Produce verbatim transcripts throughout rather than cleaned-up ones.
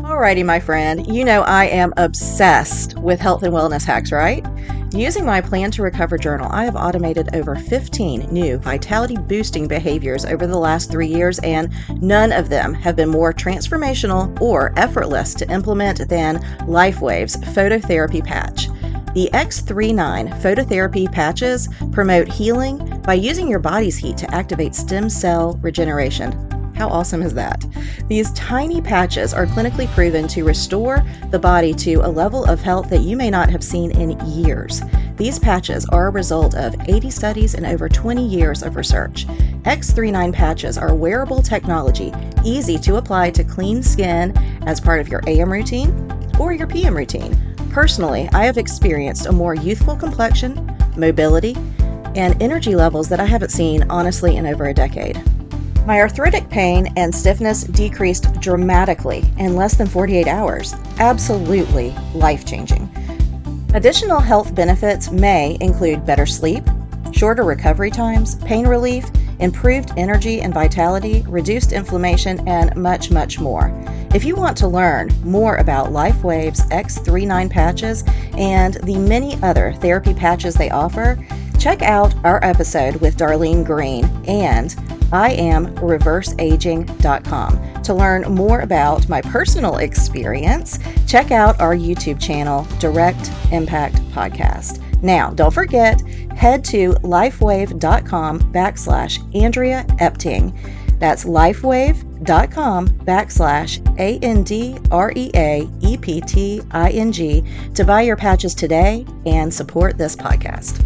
Alrighty, my friend, you know I am obsessed with health and wellness hacks, right? Using my Plan to Recover journal, I have automated over fifteen new vitality boosting behaviors over the last three years, and none of them have been more transformational or effortless to implement than LifeWave's phototherapy patch. The X thirty-nine phototherapy patches promote healing by using your body's heat to activate stem cell regeneration. How awesome is that? These tiny patches are clinically proven to restore the body to a level of health that you may not have seen in years. These patches are a result of eighty studies and over twenty years of research. X thirty-nine patches are wearable technology, easy to apply to clean skin as part of your A M routine or your P M routine. Personally, I have experienced a more youthful complexion, mobility, and energy levels that I haven't seen, honestly, in over a decade. My arthritic pain and stiffness decreased dramatically in less than forty-eight hours. Absolutely life-changing. Additional health benefits may include better sleep, shorter recovery times, pain relief, improved energy and vitality, reduced inflammation, and much, much more. If you want to learn more about LifeWave's X thirty-nine patches and the many other therapy patches they offer, check out our episode with Darlene Green and I am reverse aging dot com. To learn more about my personal experience, check out our YouTube channel, Direct Impact Podcast. Now, don't forget, head to lifewave.com backslash Andrea Epting. That's lifewave.com backslash A N D R E A E P T I N G to buy your patches today and support this podcast.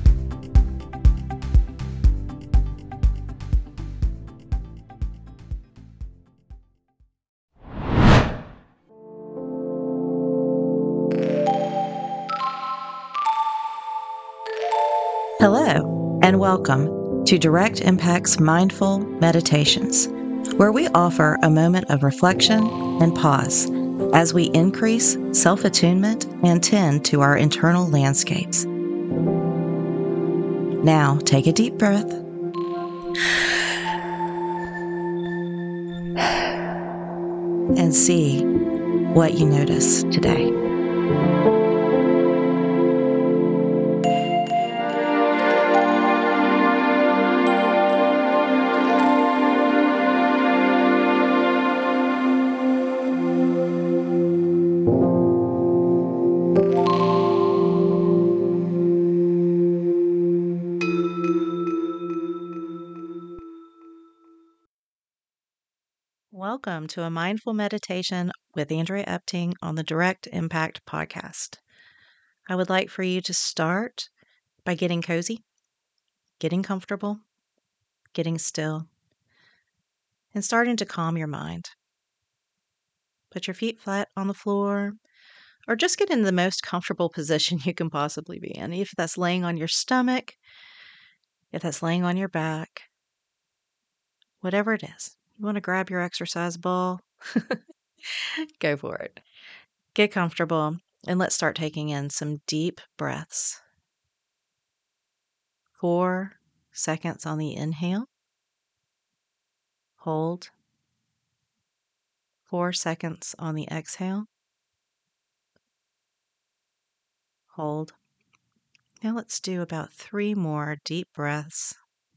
Hello, and welcome to Direct Impact's Mindful Meditations, where we offer a moment of reflection and pause as we increase self-attunement and tend to our internal landscapes. Now, take a deep breath and see what you notice today. Welcome to a mindful meditation with Andrea Epting on the Direct Impact Podcast. I would like for you to start by getting cozy, getting comfortable, getting still, and starting to calm your mind. Put your feet flat on the floor, or just get in the most comfortable position you can possibly be in. If that's laying on your stomach, if that's laying on your back, whatever it is. You want to grab your exercise ball? Go for it. Get comfortable, and let's start taking in some deep breaths. Four seconds on the inhale. Hold. Four seconds on the exhale. Hold. Now let's do about three more deep breaths.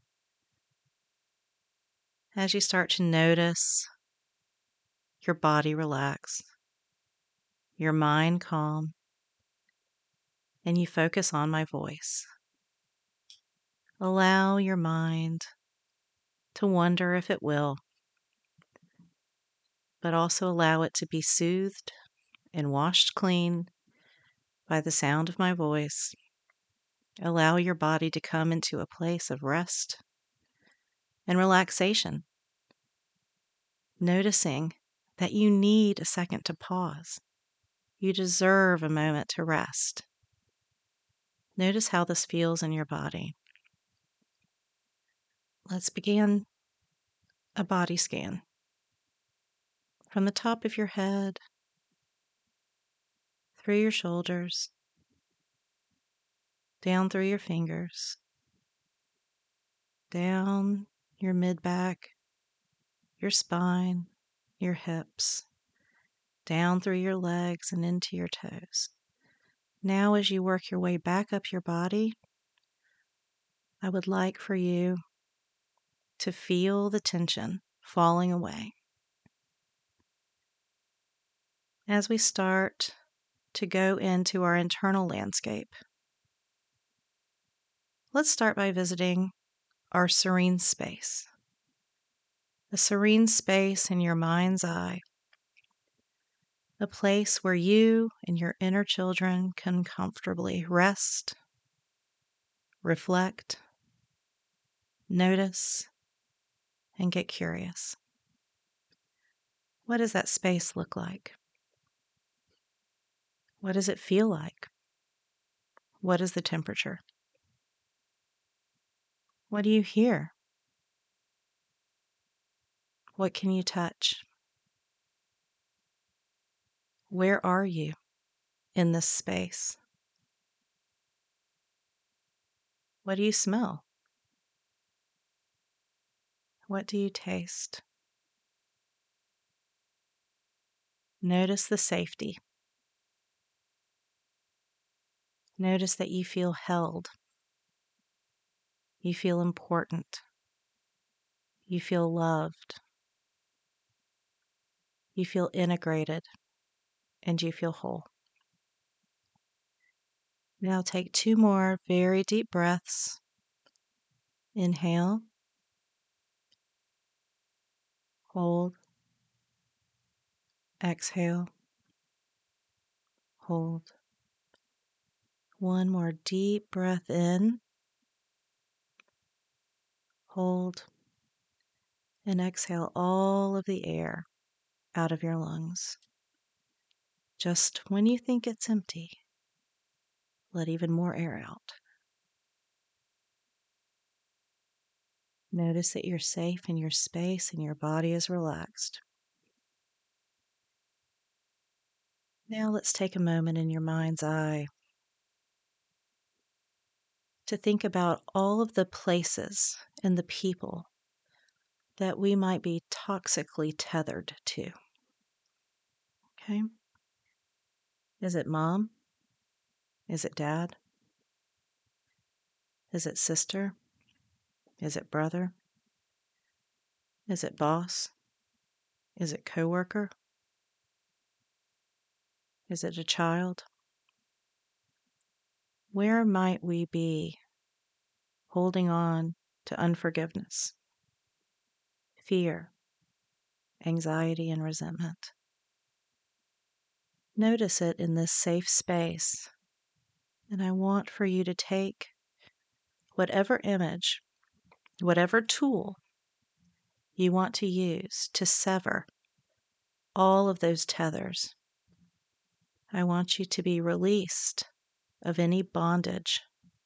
As you start to notice your body relax, your mind calm, and you focus on my voice. Allow your mind to wander if it will, but also allow it to be soothed and washed clean by the sound of my voice. Allow your body to come into a place of rest and relaxation, noticing that you need a second to pause. You deserve a moment to rest. Notice how this feels in your body. Let's begin a body scan. From the top of your head, through your shoulders, down through your fingers, down your mid-back, your spine, your hips, down through your legs and into your toes. Now, as you work your way back up your body, I would like for you to feel the tension falling away. As we start to go into our internal landscape, let's start by visiting our serene space. A serene space in your mind's eye. A place where you and your inner children can comfortably rest, reflect, notice, and get curious. What does that space look like? What does it feel like? What is the temperature? What do you hear? What can you touch? Where are you in this space? What do you smell? What do you taste? Notice the safety. Notice that you feel held. You feel important. You feel loved. You feel integrated. And you feel whole. Now take two more very deep breaths. Inhale. Hold. Exhale. Hold. One more deep breath in. Hold. And exhale all of the air out of your lungs. Just when you think it's empty, let even more air out. Notice that you're safe in your space and your body is relaxed. Now let's take a moment in your mind's eye to think about all of the places and the people that we might be toxically tethered to. Okay? Is it mom? Is it dad? Is it sister? Is it brother? Is it boss? Is it coworker? Is it a child? Where might we be holding on to unforgiveness, fear, anxiety, and resentment? Notice it in this safe space, and I want for you to take whatever image, whatever tool you want to use to sever all of those tethers. I want you to be released of any bondage.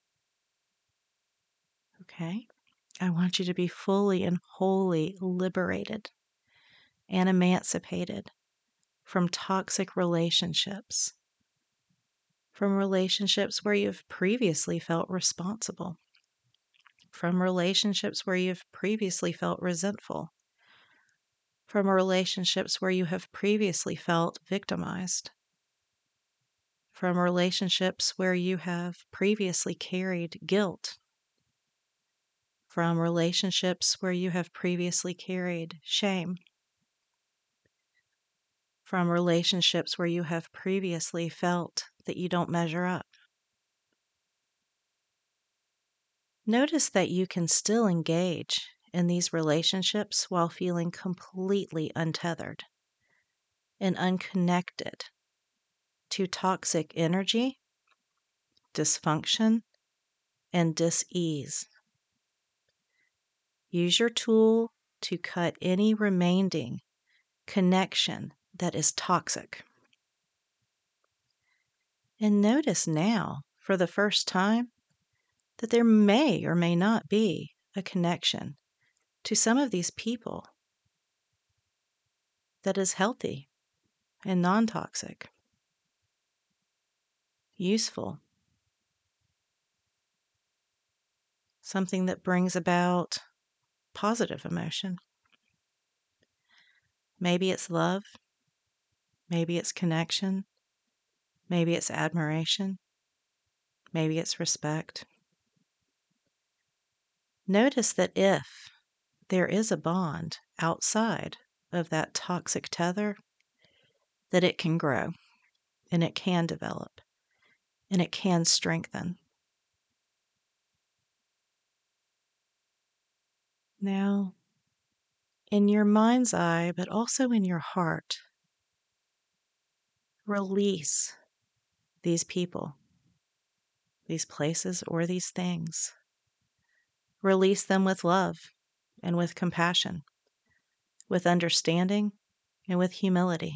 Okay? I want you to be fully and wholly liberated and emancipated from toxic relationships, from relationships where you've previously felt responsible, from relationships where you've previously felt resentful, from relationships where you have previously felt victimized, from relationships where you have previously carried guilt, from relationships where you have previously carried shame, from relationships where you have previously felt that you don't measure up. Notice that you can still engage in these relationships while feeling completely untethered and unconnected to toxic energy, dysfunction, and dis-ease. Use your tool to cut any remaining connection that is toxic. And notice now, for the first time, that there may or may not be a connection to some of these people that is healthy and non-toxic, useful, something that brings about positive emotion. Maybe it's love, Maybe it's connection. Maybe it's admiration. Maybe it's respect. Notice that if there is a bond outside of that toxic tether, that it can grow and it can develop and it can strengthen. Now, in your mind's eye, but also in your heart, release these people, these places, or these things. Release them with love and with compassion, with understanding and with humility.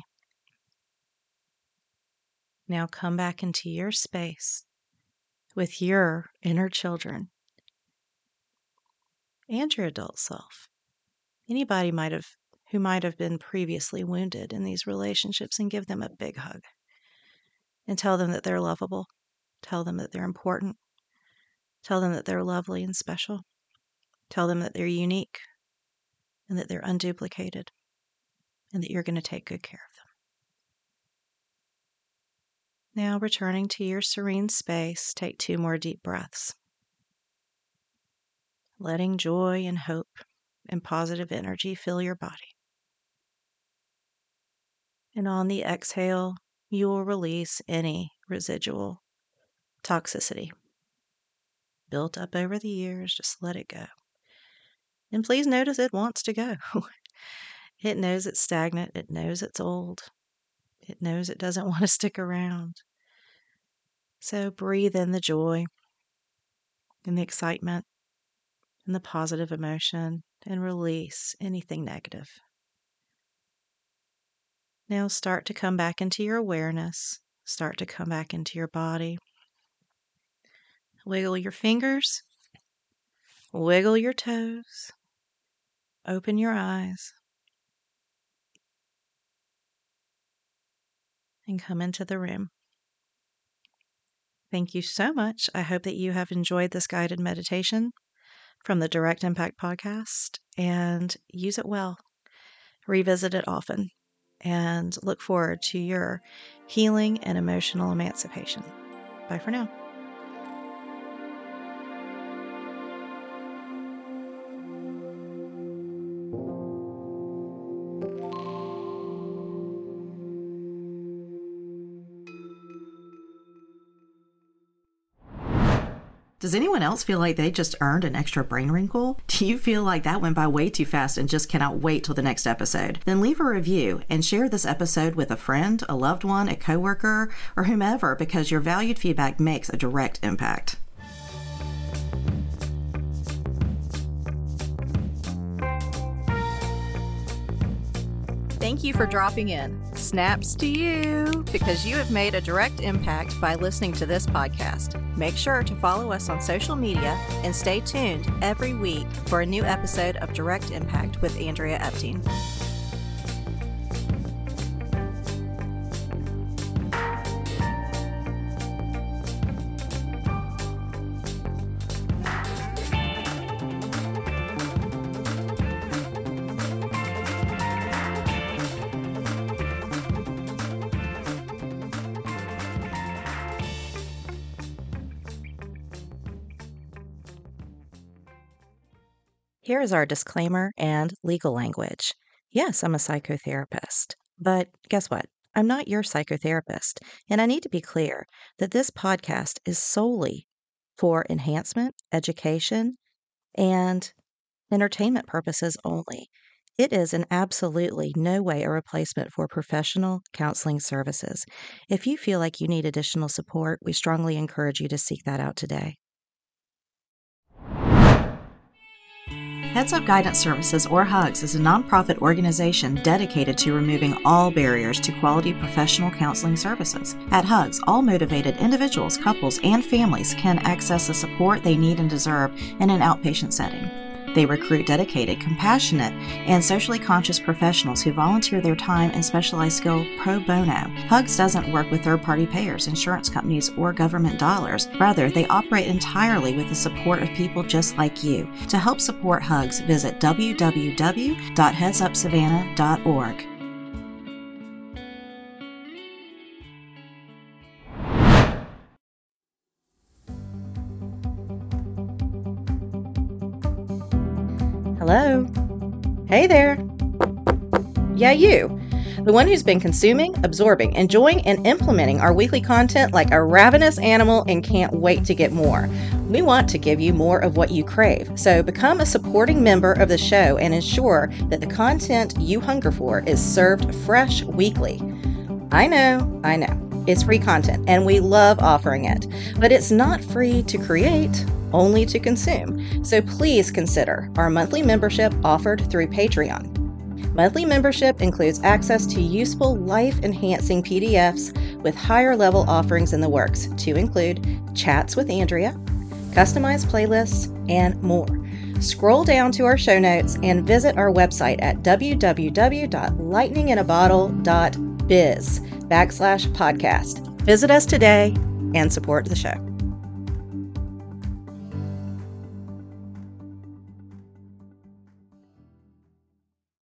Now come back into your space with your inner children and your adult self. Anybody might have who might have been previously wounded in these relationships, and give them a big hug and tell them that they're lovable. Tell them that they're important. Tell them that they're lovely and special. Tell them that they're unique and that they're unduplicated and that you're going to take good care of them. Now, returning to your serene space, take two more deep breaths. Letting joy and hope and positive energy fill your body. And on the exhale, you will release any residual toxicity built up over the years. Just let it go. And please notice it wants to go. It knows it's stagnant. It knows it's old. It knows it doesn't want to stick around. So breathe in the joy and the excitement and the positive emotion and release anything negative. Now start to come back into your awareness. Start to come back into your body. Wiggle your fingers. Wiggle your toes. Open your eyes. And come into the room. Thank you so much. I hope that you have enjoyed this guided meditation from the Direct Impact Podcast, and use it well. Revisit it often, and look forward to your healing and emotional emancipation. Bye for now. Does anyone else feel like they just earned an extra brain wrinkle? Do you feel like that went by way too fast and just cannot wait till the next episode? Then leave a review and share this episode with a friend, a loved one, a coworker, or whomever, because your valued feedback makes a direct impact. Thank you for dropping in. Snaps to you, because you have made a direct impact by listening to this podcast. Make sure to follow us on social media and stay tuned every week for a new episode of Direct Impact with Andrea Epting. Here is our disclaimer and legal language. Yes, I'm a psychotherapist, but guess what? I'm not your psychotherapist, and I need to be clear that this podcast is solely for enhancement, education, and entertainment purposes only. It is in absolutely no way a replacement for professional counseling services. If you feel like you need additional support, we strongly encourage you to seek that out today. Heads Up Guidance Services, or HUGS, is a nonprofit organization dedicated to removing all barriers to quality professional counseling services. At HUGS, all motivated individuals, couples, and families can access the support they need and deserve in an outpatient setting. They recruit dedicated, compassionate, and socially conscious professionals who volunteer their time and specialized skill pro bono. HUGS doesn't work with third-party payers, insurance companies, or government dollars. Rather, they operate entirely with the support of people just like you. To help support HUGS, visit w w w dot heads up savannah dot org. Hey there. Yeah, you. The one who's been consuming, absorbing, enjoying, and implementing our weekly content like a ravenous animal and can't wait to get more. We want to give you more of what you crave, so become a supporting member of the show and ensure that the content you hunger for is served fresh weekly. I know, I know, it's free content and we love offering it, but it's not free to create, only to consume. So please consider our monthly membership offered through Patreon. Monthly membership includes access to useful, life-enhancing P D Fs with higher-level offerings in the works, to include chats with Andrea, customized playlists, and more. Scroll down to our show notes and visit our website at www.lightninginabottle.biz backslash podcast. Visit us today and support the show.